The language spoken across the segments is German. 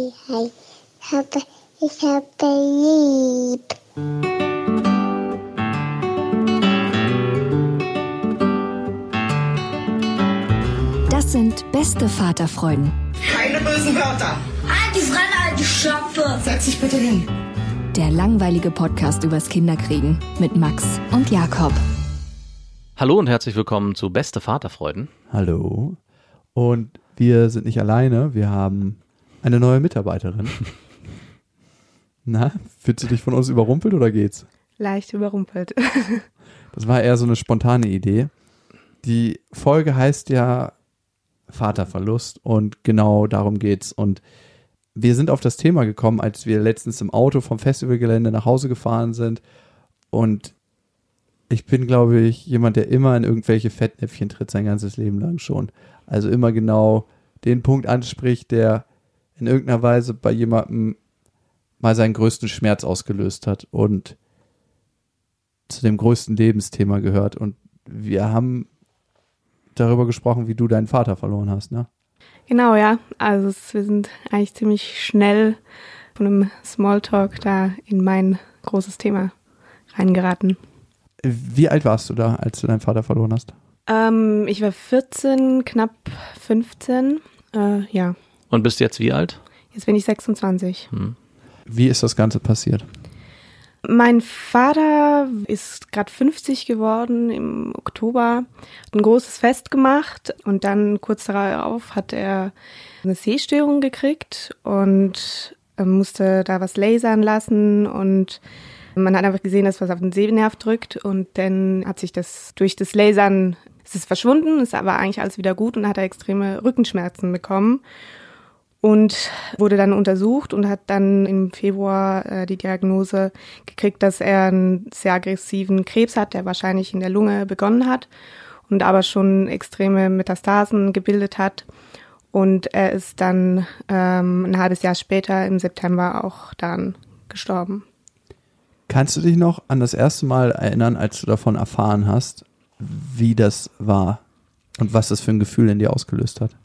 Hi. Ich habe lieb. Das sind beste Vaterfreuden. Keine bösen Wörter. Alte Fremde, alte Schöpfe. Setz dich bitte hin. Der langweilige Podcast übers Kinderkriegen mit Max und Jakob. Hallo und herzlich willkommen zu Beste Vaterfreuden. Hallo. Und wir sind nicht alleine, wir haben eine neue Mitarbeiterin. Na, fühlst du dich von uns überrumpelt oder geht's? Leicht überrumpelt. Das war eher so eine spontane Idee. Die Folge heißt ja Vaterverlust und genau darum geht's. Und wir sind auf das Thema gekommen, als wir letztens im Auto vom Festivalgelände nach Hause gefahren sind. Und ich bin, glaube ich, jemand, der immer in irgendwelche Fettnäpfchen tritt, sein ganzes Leben lang schon. Also immer genau den Punkt anspricht, der in irgendeiner Weise bei jemandem mal seinen größten Schmerz ausgelöst hat und zu dem größten Lebensthema gehört. Und wir haben darüber gesprochen, wie du deinen Vater verloren hast, ne? Genau, ja. Also wir sind eigentlich ziemlich schnell von einem Smalltalk da in mein großes Thema reingeraten. Wie alt warst du da, als du deinen Vater verloren hast? Ich war 14, knapp 15, ja. Und bist jetzt wie alt? Jetzt bin ich 26. Wie ist das Ganze passiert? Mein Vater ist gerade 50 geworden im Oktober, hat ein großes Fest gemacht und dann kurz darauf hat er eine Sehstörung gekriegt und musste da was lasern lassen und man hat einfach gesehen, dass was auf den Sehnerv drückt und dann hat sich das durch das Lasern, es ist verschwunden, ist aber eigentlich alles wieder gut und dann hat er extreme Rückenschmerzen bekommen. Und wurde dann untersucht und hat dann im Februar die Diagnose gekriegt, dass er einen sehr aggressiven Krebs hat, der wahrscheinlich in der Lunge begonnen hat und aber schon extreme Metastasen gebildet hat. Und er ist dann ein halbes Jahr später im September auch dann gestorben. Kannst du dich noch an das erste Mal erinnern, als du davon erfahren hast, wie das war und was das für ein Gefühl in dir ausgelöst hat?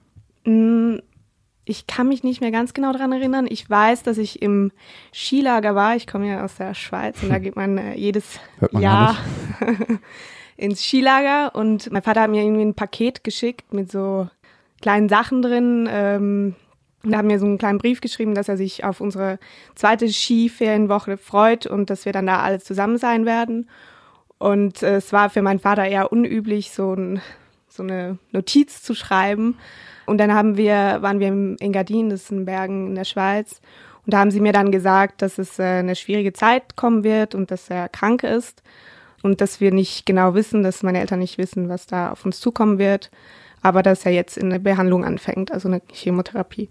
Ich kann mich nicht mehr ganz genau daran erinnern. Ich weiß, dass ich im Skilager war. Ich komme ja aus der Schweiz und da geht man jedes Jahr ins Skilager. Und mein Vater hat mir irgendwie ein Paket geschickt mit so kleinen Sachen drin. Und hat mir so einen kleinen Brief geschrieben, dass er sich auf unsere zweite Skiferienwoche freut und dass wir dann da alle zusammen sein werden. Und es war für meinen Vater eher unüblich, so eine Notiz zu schreiben. Und dann waren wir im Engadin, das ist in Bergen in der Schweiz. Und da haben sie mir dann gesagt, dass es eine schwierige Zeit kommen wird und dass er krank ist. Und dass wir nicht genau wissen, dass meine Eltern nicht wissen, was da auf uns zukommen wird. Aber dass er jetzt in eine Behandlung anfängt, also eine Chemotherapie.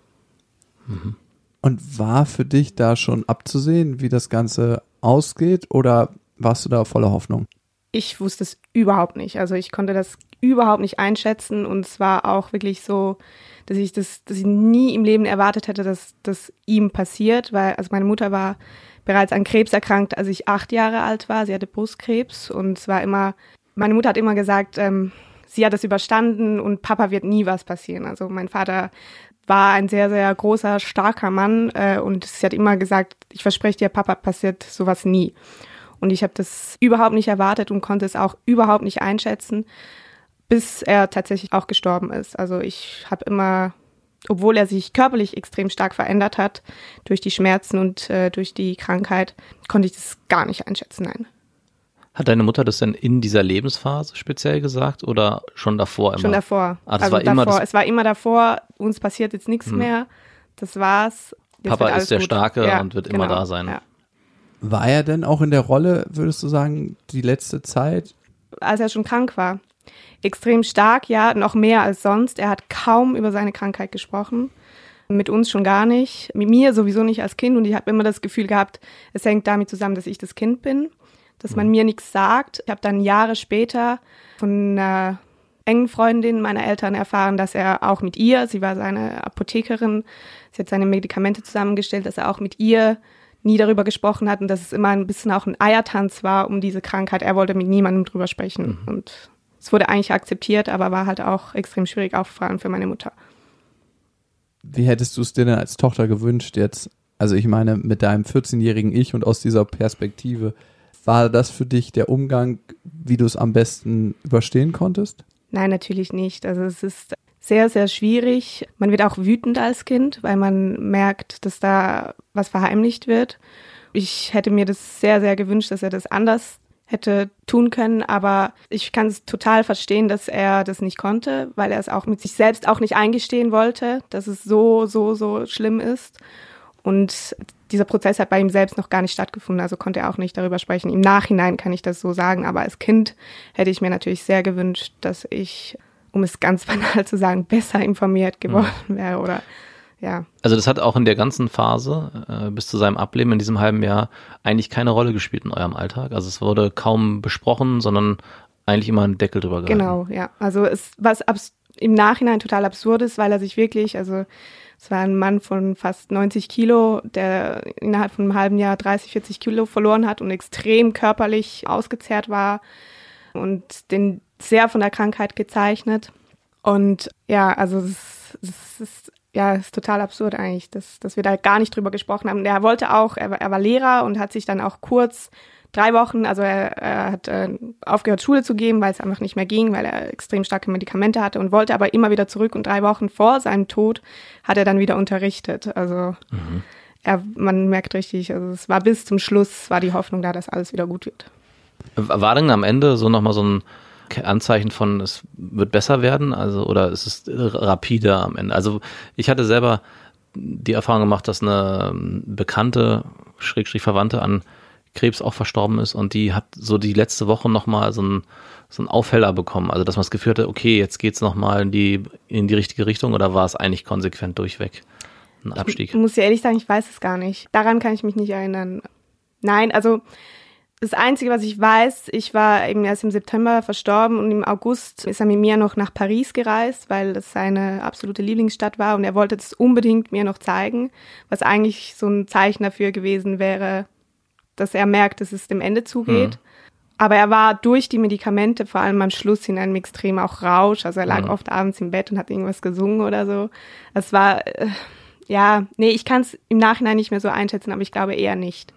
Und war für dich da schon abzusehen, wie das Ganze ausgeht? Oder warst du da voller Hoffnung? Ich wusste es überhaupt nicht. Also ich konnte das überhaupt nicht einschätzen und es war auch wirklich so, dass ich nie im Leben erwartet hätte, dass das ihm passiert, weil also meine Mutter war bereits an Krebs erkrankt, als ich 8 Jahre alt war. Sie hatte Brustkrebs und es war immer, meine Mutter hat immer gesagt, sie hat das überstanden und Papa wird nie was passieren. Also mein Vater war ein sehr, sehr großer, starker Mann und sie hat immer gesagt, ich verspreche dir, Papa passiert sowas nie. Und ich habe das überhaupt nicht erwartet und konnte es auch überhaupt nicht einschätzen, bis er tatsächlich auch gestorben ist. Also ich habe immer, obwohl er sich körperlich extrem stark verändert hat, durch die Schmerzen und durch die Krankheit, konnte ich das gar nicht einschätzen, nein. Hat deine Mutter das denn in dieser Lebensphase speziell gesagt oder schon davor immer? Schon davor. Das war immer davor. Es war immer davor, uns passiert jetzt nichts mehr, das war's. Jetzt Papa ist der gut. Starke ja, und wird genau, immer da sein. Ja. War er denn auch in der Rolle, würdest du sagen, die letzte Zeit? Als er schon krank war. Extrem stark, ja, noch mehr als sonst. Er hat kaum über seine Krankheit gesprochen. Mit uns schon gar nicht. Mit mir sowieso nicht als Kind. Und ich habe immer das Gefühl gehabt, es hängt damit zusammen, dass ich das Kind bin. Dass man mir nichts sagt. Ich habe dann Jahre später von einer engen Freundin meiner Eltern erfahren, dass er auch mit ihr, sie war seine Apothekerin, sie hat seine Medikamente zusammengestellt, dass er auch mit ihr nie darüber gesprochen hat und dass es immer ein bisschen auch ein Eiertanz war um diese Krankheit. Er wollte mit niemandem drüber sprechen. Und es wurde eigentlich akzeptiert, aber war halt auch extrem schwierig, auch vor allem für meine Mutter. Wie hättest du es dir denn als Tochter gewünscht jetzt? Also ich meine, mit deinem 14-jährigen Ich und aus dieser Perspektive, war das für dich der Umgang, wie du es am besten überstehen konntest? Nein, natürlich nicht. Also es ist sehr, sehr schwierig. Man wird auch wütend als Kind, weil man merkt, dass da was verheimlicht wird. Ich hätte mir das sehr, sehr gewünscht, dass er das anders hätte tun können, aber ich kann es total verstehen, dass er das nicht konnte, weil er es auch mit sich selbst auch nicht eingestehen wollte, dass es so schlimm ist. Und dieser Prozess hat bei ihm selbst noch gar nicht stattgefunden, also konnte er auch nicht darüber sprechen. Im Nachhinein kann ich das so sagen, aber als Kind hätte ich mir natürlich sehr gewünscht, dass ich, um es ganz banal zu sagen, besser informiert geworden wäre oder ja. Also das hat auch in der ganzen Phase bis zu seinem Ableben in diesem halben Jahr eigentlich keine Rolle gespielt in eurem Alltag. Also es wurde kaum besprochen, sondern eigentlich immer ein Deckel drüber gehalten. Genau, ja. Also was im Nachhinein total absurd ist, weil er sich wirklich, also es war ein Mann von fast 90 Kilo, der innerhalb von einem halben Jahr 30, 40 Kilo verloren hat und extrem körperlich ausgezehrt war und den sehr von der Krankheit gezeichnet. Und ja, also es ist total absurd eigentlich, dass wir da gar nicht drüber gesprochen haben. Er wollte auch, er war Lehrer und hat sich dann auch kurz 3 Wochen, also er hat aufgehört, Schule zu geben, weil es einfach nicht mehr ging, weil er extrem starke Medikamente hatte und wollte aber immer wieder zurück. Und 3 Wochen vor seinem Tod hat er dann wieder unterrichtet. Also man merkt richtig, also es war bis zum Schluss, war die Hoffnung da, dass alles wieder gut wird. War denn am Ende so nochmal so ein Anzeichen von, es wird besser werden, also oder ist es rapider am Ende? Also ich hatte selber die Erfahrung gemacht, dass eine Bekannte, Verwandte an Krebs auch verstorben ist und die hat so die letzte Woche nochmal so einen Aufheller bekommen, also dass man das Gefühl hatte, okay, jetzt geht's nochmal in die richtige Richtung oder war es eigentlich konsequent durchweg ein Abstieg? Ich muss ja ehrlich sagen, ich weiß es gar nicht. Daran kann ich mich nicht erinnern. Nein, also das Einzige, was ich weiß, ich war eben erst im September verstorben und im August ist er mit mir noch nach Paris gereist, weil das seine absolute Lieblingsstadt war und er wollte das unbedingt mir noch zeigen, was eigentlich so ein Zeichen dafür gewesen wäre, dass er merkt, dass es dem Ende zugeht. Aber er war durch die Medikamente, vor allem am Schluss, in einem extrem auch Rausch. Also er lag oft abends im Bett und hat irgendwas gesungen oder so. Es war, ich kann es im Nachhinein nicht mehr so einschätzen, aber ich glaube eher nicht.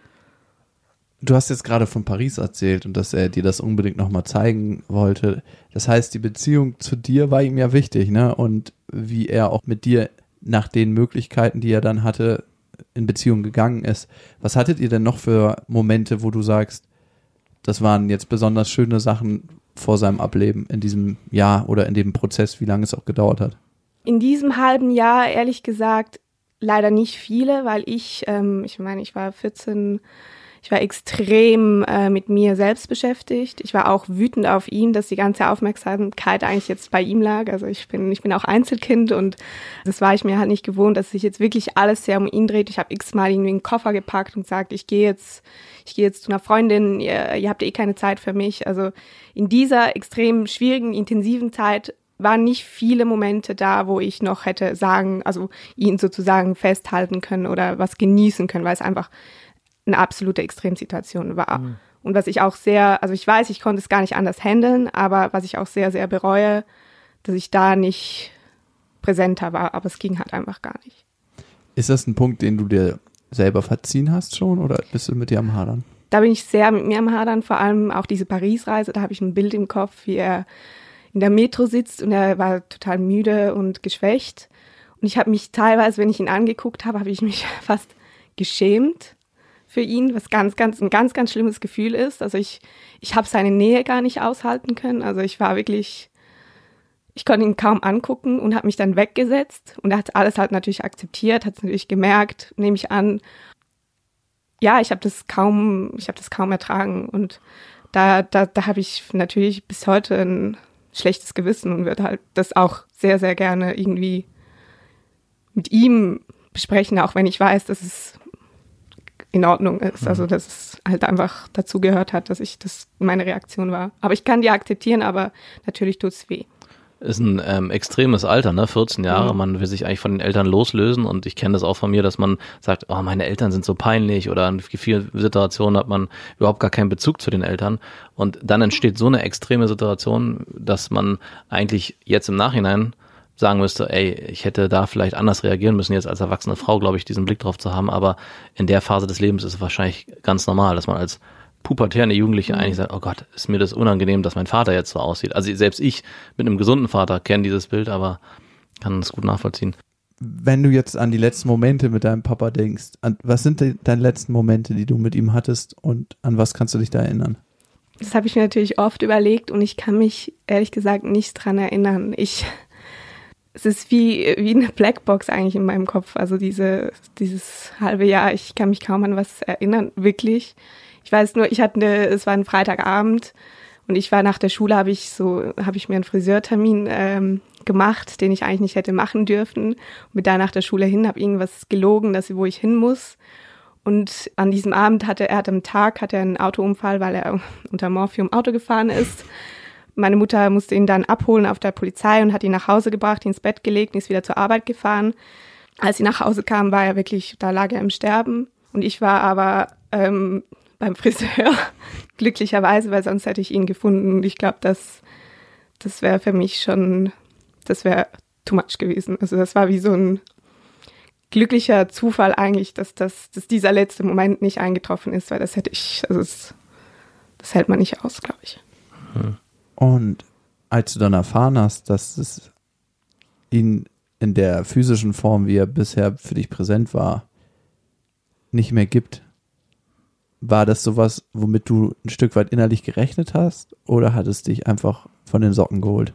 Du hast jetzt gerade von Paris erzählt und dass er dir das unbedingt nochmal zeigen wollte. Das heißt, die Beziehung zu dir war ihm ja wichtig, ne? Und wie er auch mit dir nach den Möglichkeiten, die er dann hatte, in Beziehung gegangen ist. Was hattet ihr denn noch für Momente, wo du sagst, das waren jetzt besonders schöne Sachen vor seinem Ableben in diesem Jahr oder in dem Prozess, wie lange es auch gedauert hat? In diesem halben Jahr, ehrlich gesagt, leider nicht viele, weil ich war 14, ich war extrem mit mir selbst beschäftigt. Ich war auch wütend auf ihn, dass die ganze Aufmerksamkeit eigentlich jetzt bei ihm lag. Also ich bin auch Einzelkind und das war ich mir halt nicht gewohnt, dass sich jetzt wirklich alles sehr um ihn dreht. Ich habe x-mal irgendwie einen Koffer gepackt und gesagt, ich gehe jetzt zu einer Freundin, ihr habt eh keine Zeit für mich. Also in dieser extrem schwierigen, intensiven Zeit waren nicht viele Momente da, wo ich noch hätte ihn sozusagen festhalten können oder was genießen können, weil es einfach eine absolute Extremsituation war. Und was ich auch ich weiß, ich konnte es gar nicht anders handeln, aber was ich auch sehr, sehr bereue, dass ich da nicht präsenter war, aber es ging halt einfach gar nicht. Ist das ein Punkt, den du dir selber verziehen hast schon oder bist du mit dir am Hadern? Da bin ich sehr mit mir am Hadern, vor allem auch diese Paris-Reise, da habe ich ein Bild im Kopf, wie er in der Metro sitzt und er war total müde und geschwächt. Und ich habe mich teilweise, wenn ich ihn angeguckt habe, habe ich mich fast geschämt für ihn, was ein ganz schlimmes Gefühl ist. Also ich habe seine Nähe gar nicht aushalten können. Also ich konnte ihn kaum angucken und habe mich dann weggesetzt. Und er hat alles halt natürlich akzeptiert, hat es natürlich gemerkt, nehme ich an. Ja, ich habe das kaum ertragen. Und da habe ich natürlich bis heute ein schlechtes Gewissen und würde halt das auch sehr, sehr gerne irgendwie mit ihm besprechen, auch wenn ich weiß, dass es in Ordnung ist, also dass es halt einfach dazu gehört hat, dass meine Reaktion war. Aber ich kann die akzeptieren, aber natürlich tut's weh. Ist ein extremes Alter, ne? 14 Jahre, man will sich eigentlich von den Eltern loslösen und ich kenne das auch von mir, dass man sagt, oh, meine Eltern sind so peinlich oder in vielen Situationen hat man überhaupt gar keinen Bezug zu den Eltern und dann entsteht so eine extreme Situation, dass man eigentlich jetzt im Nachhinein sagen müsste, ey, ich hätte da vielleicht anders reagieren müssen, jetzt als erwachsene Frau, glaube ich, diesen Blick drauf zu haben, aber in der Phase des Lebens ist es wahrscheinlich ganz normal, dass man als pubertierende Jugendliche eigentlich sagt, oh Gott, ist mir das unangenehm, dass mein Vater jetzt so aussieht. Also selbst ich mit einem gesunden Vater kenne dieses Bild, aber kann es gut nachvollziehen. Wenn du jetzt an die letzten Momente mit deinem Papa denkst, was sind deine letzten Momente, die du mit ihm hattest und an was kannst du dich da erinnern? Das habe ich mir natürlich oft überlegt und ich kann mich ehrlich gesagt nicht dran erinnern. Es ist wie eine Blackbox eigentlich in meinem Kopf. Also dieses halbe Jahr, ich kann mich kaum an was erinnern, wirklich. Ich weiß nur, es war ein Freitagabend und ich war nach der Schule, habe ich mir einen Friseurtermin gemacht, den ich eigentlich nicht hätte machen dürfen. Und bin da nach der Schule hin, habe irgendwas gelogen, wo ich hin muss. Und an diesem Abend hatte er einen Autounfall, weil er unter Morphium Auto gefahren ist. Meine Mutter musste ihn dann abholen auf der Polizei und hat ihn nach Hause gebracht, ihn ins Bett gelegt und ist wieder zur Arbeit gefahren. Als sie nach Hause kam, da lag er im Sterben. Und ich war aber beim Friseur, glücklicherweise, weil sonst hätte ich ihn gefunden. Und ich glaube, das wäre für mich das wäre too much gewesen. Also das war wie so ein glücklicher Zufall eigentlich, dass dieser letzte Moment nicht eingetroffen ist, weil das hält man nicht aus, glaube ich. Und als du dann erfahren hast, dass es ihn in der physischen Form, wie er bisher für dich präsent war, nicht mehr gibt, war das sowas, womit du ein Stück weit innerlich gerechnet hast oder hat es dich einfach von den Socken geholt?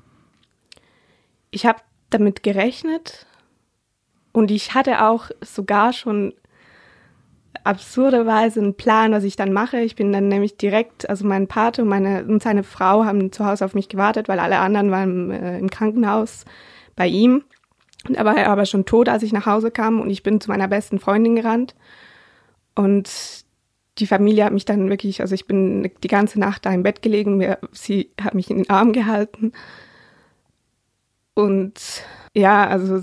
Ich habe damit gerechnet und ich hatte auch sogar schon absurderweise einen Plan, was ich dann mache. Ich bin dann nämlich direkt, also mein Pate und seine Frau haben zu Hause auf mich gewartet, weil alle anderen waren im Krankenhaus bei ihm. Und da war er aber schon tot, als ich nach Hause kam und ich bin zu meiner besten Freundin gerannt. Und die Familie hat mich dann wirklich, also ich bin die ganze Nacht da im Bett gelegen, sie hat mich in den Arm gehalten. Und ja, also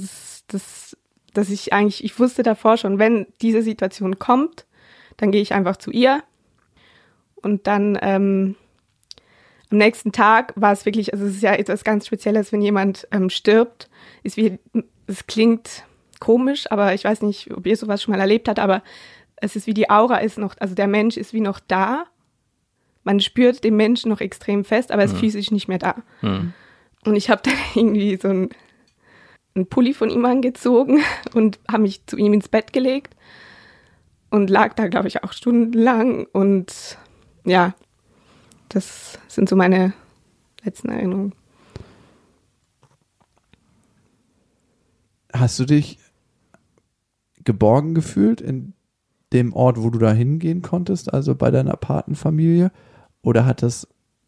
ich wusste davor schon, wenn diese Situation kommt, dann gehe ich einfach zu ihr. Und dann am nächsten Tag war es wirklich, also es ist ja etwas ganz Spezielles, wenn jemand stirbt. Es klingt komisch, aber ich weiß nicht, ob ihr sowas schon mal erlebt habt, aber es ist wie die Aura ist noch, also der Mensch ist wie noch da. Man spürt den Menschen noch extrem fest, aber er ist physisch nicht mehr da. Und ich habe dann irgendwie so einen Pulli von ihm angezogen und habe mich zu ihm ins Bett gelegt und lag da, glaube ich, auch stundenlang. Und ja, das sind so meine letzten Erinnerungen. Hast du dich geborgen gefühlt in dem Ort, wo du da hingehen konntest, also bei deiner Patenfamilie? Oder hat das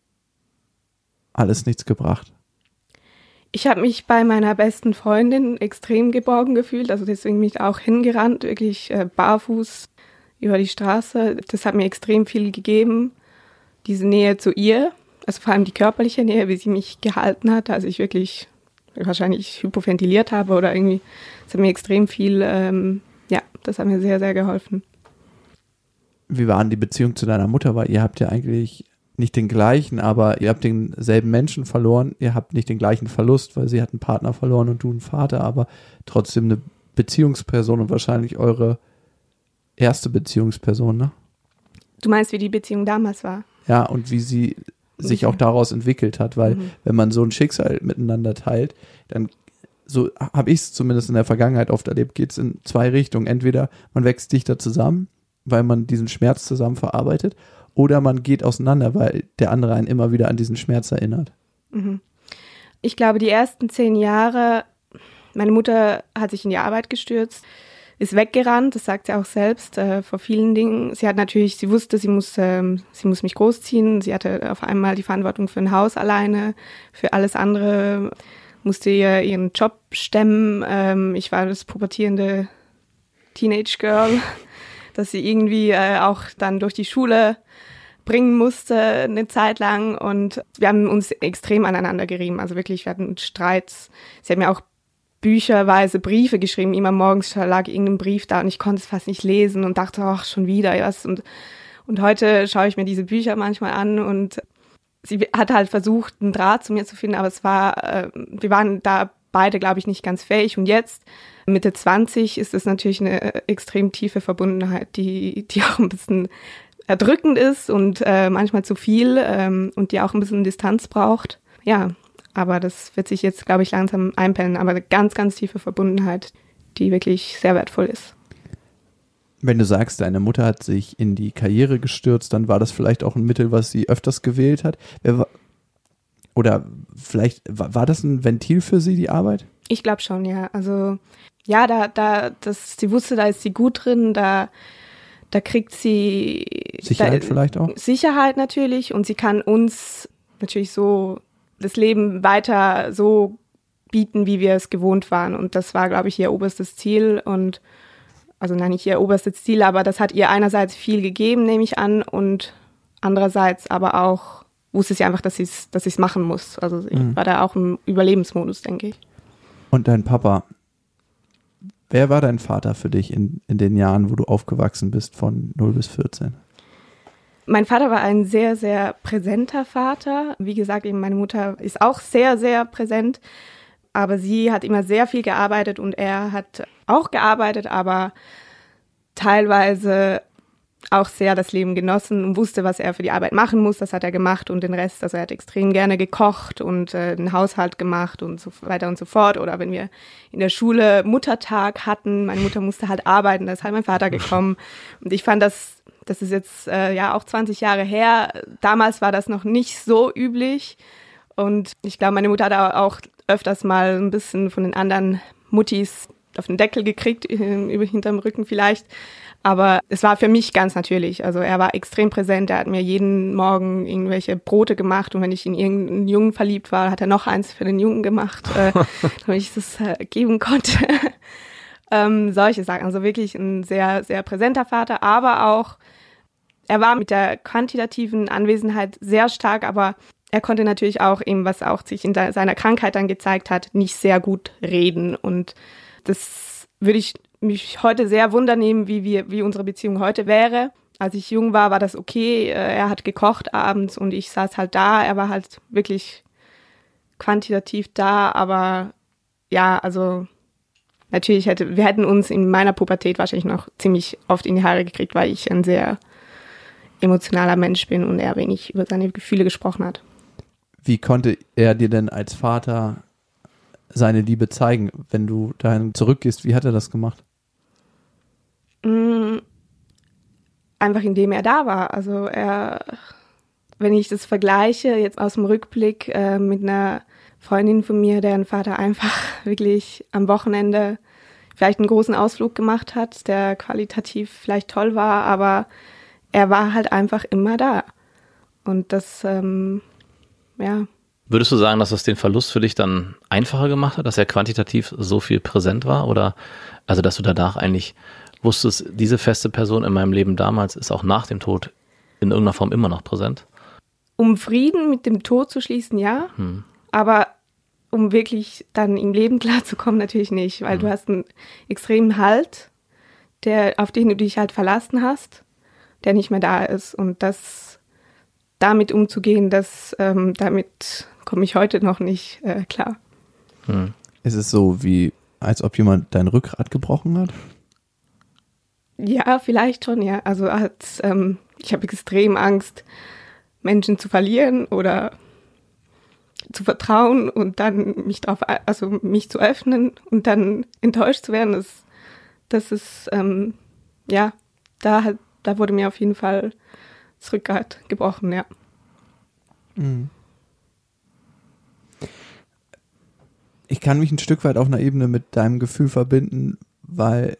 alles nichts gebracht? Ich habe mich bei meiner besten Freundin extrem geborgen gefühlt, also deswegen bin ich auch hingerannt, wirklich barfuß über die Straße. Das hat mir extrem viel gegeben, diese Nähe zu ihr, also vor allem die körperliche Nähe, wie sie mich gehalten hat, also ich wirklich wahrscheinlich hypoventiliert habe oder irgendwie, das hat mir extrem viel, das hat mir sehr, sehr geholfen. Wie war denn die Beziehung zu deiner Mutter? Weil ihr habt ja eigentlich nicht den gleichen, aber ihr habt denselben Menschen verloren. Ihr habt nicht den gleichen Verlust, weil sie hat einen Partner verloren und du einen Vater, aber trotzdem eine Beziehungsperson und wahrscheinlich eure erste Beziehungsperson, ne? Du meinst, wie die Beziehung damals war? Ja, und wie sie sich auch daraus entwickelt hat, weil wenn man so ein Schicksal miteinander teilt, dann, so habe ich es zumindest in der Vergangenheit oft erlebt, geht es in zwei Richtungen. Entweder man wächst dichter zusammen, weil man diesen Schmerz zusammen verarbeitet, oder man geht auseinander, weil der andere einen immer wieder an diesen Schmerz erinnert. Ich glaube, die ersten 10 Jahre, meine Mutter hat sich in die Arbeit gestürzt, ist weggerannt, das sagt sie auch selbst, vor vielen Dingen. Sie wusste, sie muss mich großziehen. Sie hatte auf einmal die Verantwortung für ein Haus alleine, für alles andere musste ihren Job stemmen. Ich war das pubertierende Teenage Girl, das sie irgendwie auch dann durch die Schule bringen musste eine Zeit lang und wir haben uns extrem aneinander gerieben, also wirklich, wir hatten Streits. Sie hat mir auch bücherweise Briefe geschrieben, immer morgens lag irgendein Brief da und ich konnte es fast nicht lesen und dachte, ach, schon wieder was. Und heute schaue ich mir diese Bücher manchmal an und sie hat halt versucht, einen Draht zu mir zu finden, aber wir waren da beide, glaube ich, nicht ganz fähig. Und jetzt, Mitte 20, ist es natürlich eine extrem tiefe Verbundenheit, die auch ein bisschen erdrückend ist und manchmal zu viel und die auch ein bisschen Distanz braucht. Ja, aber das wird sich jetzt, glaube ich, langsam einpendeln. Aber eine ganz, ganz tiefe Verbundenheit, die wirklich sehr wertvoll ist. Wenn du sagst, deine Mutter hat sich in die Karriere gestürzt, dann war das vielleicht auch ein Mittel, was sie öfters gewählt hat. Oder vielleicht war das ein Ventil für sie, die Arbeit? Ich glaube schon, ja. Also ja, sie wusste, da ist sie gut drin, da kriegt sie Sicherheit vielleicht auch? Sicherheit natürlich, und sie kann uns natürlich so das Leben weiter so bieten, wie wir es gewohnt waren. Und das war, glaube ich, ihr oberstes Ziel. Und also nein, nicht ihr oberstes Ziel, aber das hat ihr einerseits viel gegeben, nehme ich an, und andererseits aber auch wusste sie einfach, dass sie es machen muss. Also ich war da auch im Überlebensmodus, denke ich. Und dein Papa, wer war dein Vater für dich in den Jahren, wo du aufgewachsen bist, von 0 bis 14? Mein Vater war ein sehr, sehr präsenter Vater. Wie gesagt, eben meine Mutter ist auch sehr, sehr präsent. Aber sie hat immer sehr viel gearbeitet und er hat auch gearbeitet, aber teilweise auch sehr das Leben genossen und wusste, was er für die Arbeit machen muss. Das hat er gemacht, und den Rest, also er hat extrem gerne gekocht und den Haushalt gemacht und so weiter und so fort. Oder wenn wir in der Schule Muttertag hatten, meine Mutter musste halt arbeiten, da ist halt mein Vater gekommen. Und ich fand das ist jetzt auch 20 Jahre her. Damals war das noch nicht so üblich. Und ich glaube, meine Mutter hat auch öfters mal ein bisschen von den anderen Muttis auf den Deckel gekriegt, hinterm Rücken vielleicht. Aber es war für mich ganz natürlich. Also er war extrem präsent. Er hat mir jeden Morgen irgendwelche Brote gemacht. Und wenn ich in irgendeinen Jungen verliebt war, hat er noch eins für den Jungen gemacht, damit ich das geben konnte. Solche Sachen. Also wirklich ein sehr, sehr präsenter Vater. Aber auch, er war mit der quantitativen Anwesenheit sehr stark, aber er konnte natürlich auch eben, was auch sich in seiner Krankheit dann gezeigt hat, nicht sehr gut reden. Und das würde ich mich heute sehr wundernehmen, wie unsere Beziehung heute wäre. Als ich jung war das okay. Er hat gekocht abends und ich saß halt da. Er war halt wirklich quantitativ da, aber ja, also natürlich wir hätten uns in meiner Pubertät wahrscheinlich noch ziemlich oft in die Haare gekriegt, weil ich ein sehr emotionaler Mensch bin und er wenig über seine Gefühle gesprochen hat. Wie konnte er dir denn als Vater seine Liebe zeigen, wenn du dahin zurückgehst? Wie hat er das gemacht? Einfach indem er da war. Also wenn ich das vergleiche, jetzt aus dem Rückblick mit einer Freundin von mir, deren Vater einfach wirklich am Wochenende vielleicht einen großen Ausflug gemacht hat, der qualitativ vielleicht toll war, aber er war halt einfach immer da. Und das, ja. Würdest du sagen, dass das den Verlust für dich dann einfacher gemacht hat, dass er quantitativ so viel präsent war? Oder also, dass du danach eigentlich wusstest, diese feste Person in meinem Leben damals ist auch nach dem Tod in irgendeiner Form immer noch präsent? Um Frieden mit dem Tod zu schließen, ja. Aber um wirklich dann im Leben klarzukommen, natürlich nicht. Weil du hast einen extremen Halt, auf den du dich halt verlassen hast, der nicht mehr da ist. Und damit umzugehen, damit komme ich heute noch nicht klar. Ist es so, als ob jemand dein Rückgrat gebrochen hat? Ja, vielleicht schon, ja. Also ich habe extrem Angst, Menschen zu verlieren oder zu vertrauen und dann mich zu öffnen und dann enttäuscht zu werden. Das ist, da wurde mir auf jeden Fall das Rückgrat gebrochen, ja. Ich kann mich ein Stück weit auf einer Ebene mit deinem Gefühl verbinden, weil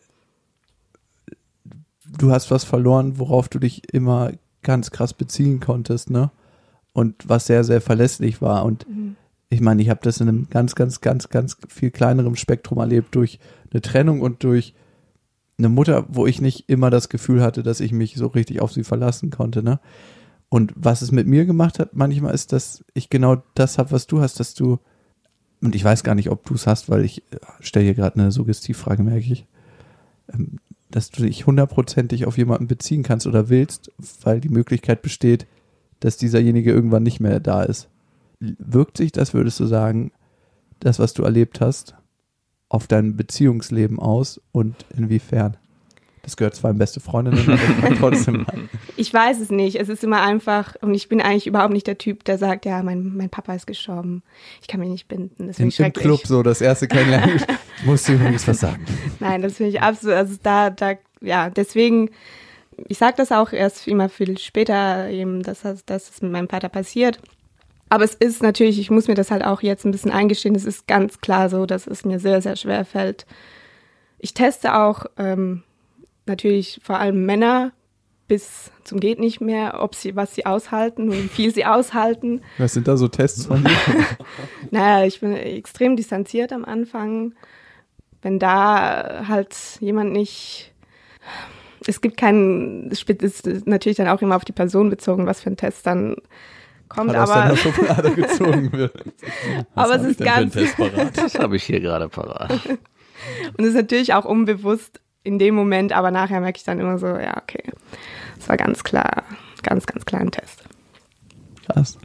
du hast was verloren, worauf du dich immer ganz krass beziehen konntest, ne? Und was sehr, sehr verlässlich war. Und ich meine, ich habe das in einem ganz, ganz, ganz, ganz viel kleinerem Spektrum erlebt durch eine Trennung und durch eine Mutter, wo ich nicht immer das Gefühl hatte, dass ich mich so richtig auf sie verlassen konnte, ne? Und was es mit mir gemacht hat, manchmal ist, dass ich genau das habe, was du hast, dass du, und ich weiß gar nicht, ob du es hast, weil ich stelle hier gerade eine Suggestivfrage, merke ich, dass du dich 100%ig auf jemanden beziehen kannst oder willst, weil die Möglichkeit besteht, dass dieserjenige irgendwann nicht mehr da ist. Wirkt sich das, würdest du sagen, das, was du erlebt hast, auf dein Beziehungsleben aus und inwiefern? Das gehört zwar in beste Freundinnen, aber trotzdem. Ich weiß es nicht. Es ist immer einfach, und ich bin eigentlich überhaupt nicht der Typ, der sagt, ja, mein Papa ist gestorben. Ich kann mich nicht binden. Das finde ich schrecklich. Im Club so, das erste Kennenlernen. Musst du übrigens was sagen. Nein, das finde ich absolut, also ja, deswegen, ich sage das auch erst immer viel später, eben, dass es mit meinem Vater passiert. Aber es ist natürlich, ich muss mir das halt auch jetzt ein bisschen eingestehen, es ist ganz klar so, dass es mir sehr, sehr schwer fällt. Ich teste auch natürlich vor allem Männer bis zum geht nicht mehr, was sie aushalten und wie viel sie aushalten. Was sind da so Tests von dir? Naja, ich bin extrem distanziert am Anfang. Wenn da halt jemand nicht, es gibt keinen, es ist natürlich dann auch immer auf die Person bezogen, was für ein Test dann kommt, aber aus deiner Schublade gezogen wird. Aber es ist ganz, das habe ich hier gerade parat. Und es ist natürlich auch unbewusst in dem Moment, aber nachher merke ich dann immer so, ja, okay, das war ganz klar, ganz, ganz klar ein Test. Krass.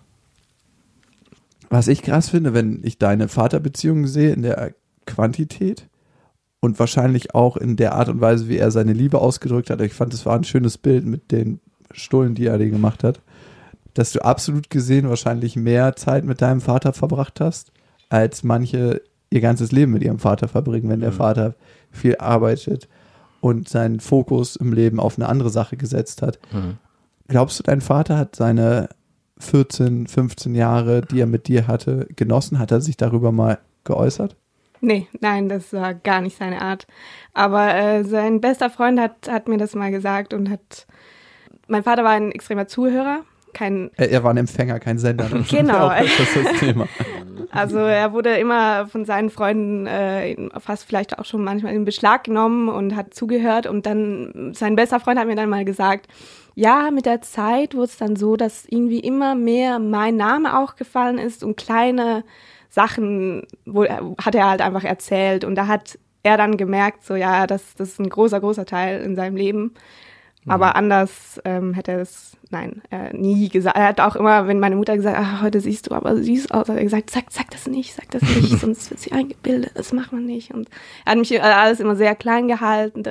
Was ich krass finde, wenn ich deine Vaterbeziehung sehe, in der Quantität und wahrscheinlich auch in der Art und Weise, wie er seine Liebe ausgedrückt hat. Ich fand, es war ein schönes Bild mit den Stullen, die er dir gemacht hat, dass du absolut gesehen wahrscheinlich mehr Zeit mit deinem Vater verbracht hast, als manche ihr ganzes Leben mit ihrem Vater verbringen, wenn der Vater viel arbeitet und seinen Fokus im Leben auf eine andere Sache gesetzt hat. Mhm. Glaubst du, dein Vater hat seine 14, 15 Jahre, die er mit dir hatte, genossen? Hat er sich darüber mal geäußert? Nein, das war gar nicht seine Art. Aber sein bester Freund hat mir das mal gesagt und mein Vater war ein extremer Zuhörer. Er war ein Empfänger, kein Sender. Genau. Das ist das Thema. Also er wurde immer von seinen Freunden fast vielleicht auch schon manchmal in Beschlag genommen und hat zugehört. Und dann, sein bester Freund hat mir dann mal gesagt, ja, mit der Zeit wurde es dann so, dass irgendwie immer mehr mein Name auch gefallen ist und kleine Sachen hat er halt einfach erzählt. Und da hat er dann gemerkt, so ja, das ist ein großer, großer Teil in seinem Leben. Aber anders hätte er das, nie gesagt. Er hat auch immer, wenn meine Mutter gesagt hat, heute siehst du aber süß aus, hat er gesagt, sag das nicht, sonst wird sie eingebildet, das macht man nicht. Und er hat mich alles immer sehr klein gehalten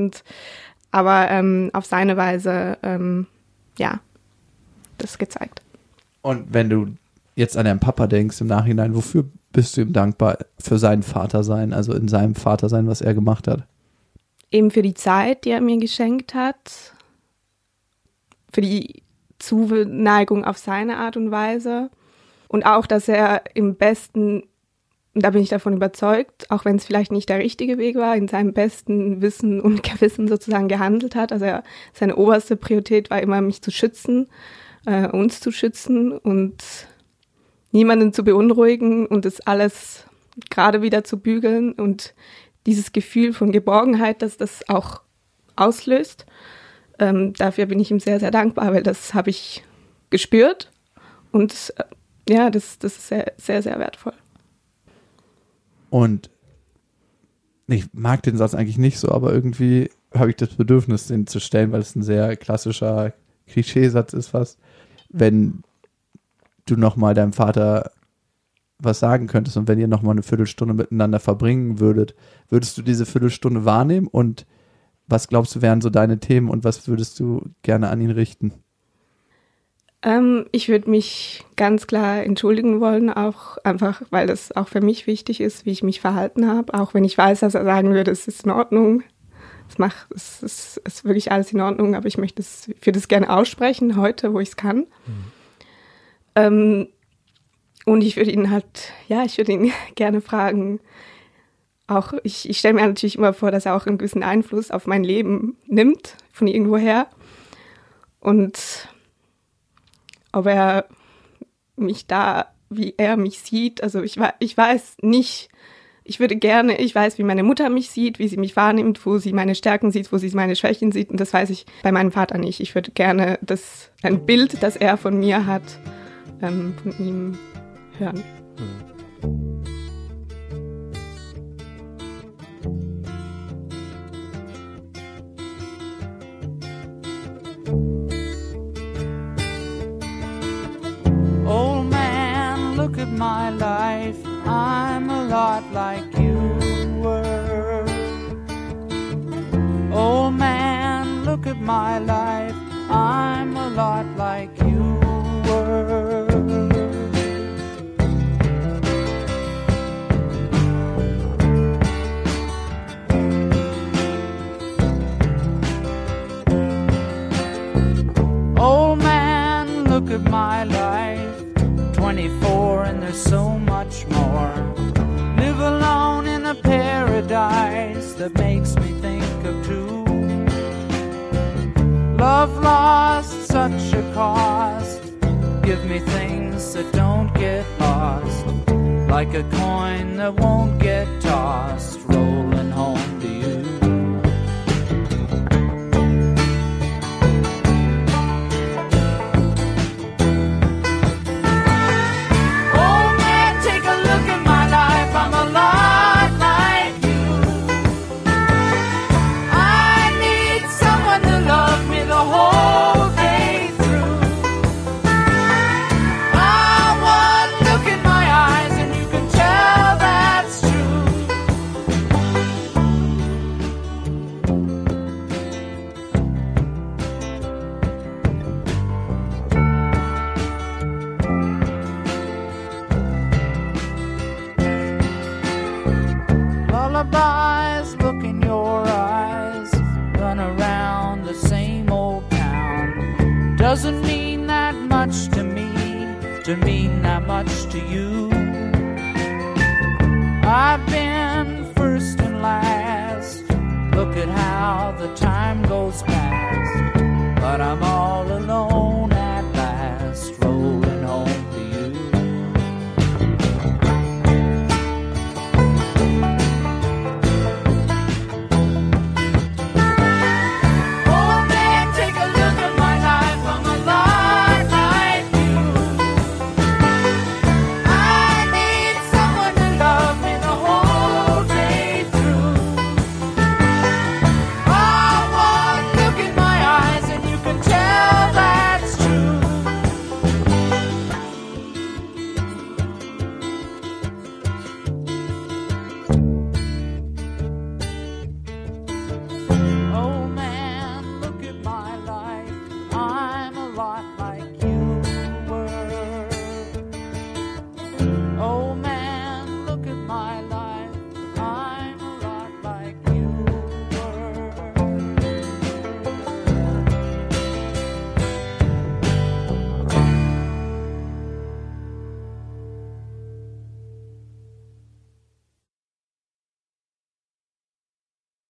aber auf seine Weise, das gezeigt. Und wenn du jetzt an deinen Papa denkst im Nachhinein, wofür bist du ihm dankbar für sein Vatersein, also in seinem Vatersein, was er gemacht hat? Eben für die Zeit, die er mir geschenkt hat, für die Zuneigung auf seine Art und Weise und auch, dass er im besten, da bin ich davon überzeugt, auch wenn es vielleicht nicht der richtige Weg war, in seinem besten Wissen und Gewissen sozusagen gehandelt hat. Also seine oberste Priorität war immer, mich zu schützen, uns zu schützen und niemanden zu beunruhigen und das alles gerade wieder zu bügeln und dieses Gefühl von Geborgenheit, dass das auch auslöst. Dafür bin ich ihm sehr, sehr dankbar, weil das habe ich gespürt und das ist sehr, sehr, sehr wertvoll. Und ich mag den Satz eigentlich nicht so, aber irgendwie habe ich das Bedürfnis, den zu stellen, weil es ein sehr klassischer Klischeesatz ist fast. Wenn du nochmal deinem Vater was sagen könntest und wenn ihr nochmal eine Viertelstunde miteinander verbringen würdest du diese Viertelstunde wahrnehmen und was glaubst du wären so deine Themen und was würdest du gerne an ihn richten? Ich würde mich ganz klar entschuldigen wollen, auch einfach, weil das auch für mich wichtig ist, wie ich mich verhalten habe, auch wenn ich weiß, dass er sagen würde, es ist in Ordnung, es ist wirklich alles in Ordnung, aber ich würde das gerne aussprechen heute, wo ich es kann. Und ich würde ihn gerne fragen, auch ich stelle mir natürlich immer vor, dass er auch einen gewissen Einfluss auf mein Leben nimmt, von irgendwoher. Und ob er mich da, wie er mich sieht, also ich weiß nicht, ich weiß, wie meine Mutter mich sieht, wie sie mich wahrnimmt, wo sie meine Stärken sieht, wo sie meine Schwächen sieht. Und das weiß ich bei meinem Vater nicht. Ich würde gerne ein Bild, das er von mir hat, von ihm hören. Old man, look at my life. I'm a lot like you were. Old man, look at my life, I'm a lot like you were. Old man, look at my life, 24 and there's so much more. Live alone in a paradise that makes me think of two. Love lost, such a cost. Give me things that don't get lost, like a coin that won't get tossed, rolling home to you. I'm a lot like you. I need someone to love me the whole day through. One look in my eyes and you can tell that's true. Lullabies, look in your eyes, run around the same old town. Doesn't mean that much to me, to mean that much to you. I've been first and last, look at how the time goes past, but I'm all alone